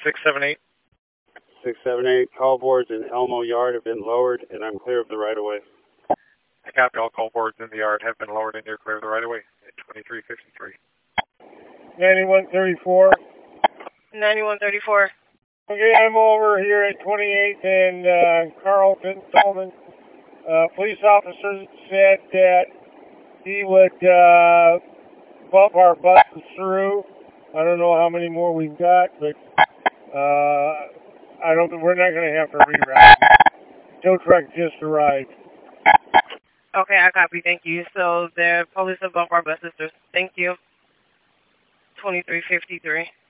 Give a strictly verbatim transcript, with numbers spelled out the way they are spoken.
six seven eight. six seven eight, call boards in Elmo Yard have been lowered, and I'm clear of the right-of-way. Copy, all call boards in the yard have been lowered and you're clear of the right-of-way at twenty-three fifty-three. ninety-one thirty-four. ninety-one thirty-four. Okay, I'm over here at twenty-eighth and uh, Carlton, Tolman. Uh, police officer said that he would uh, bump our buses through. I don't know how many more we've got, but uh, I don't. We're not going to have to reroute. Tow truck just arrived. Okay, I copy. Thank you. So the police have bumped our buses through. Thank you. twenty-three fifty-three.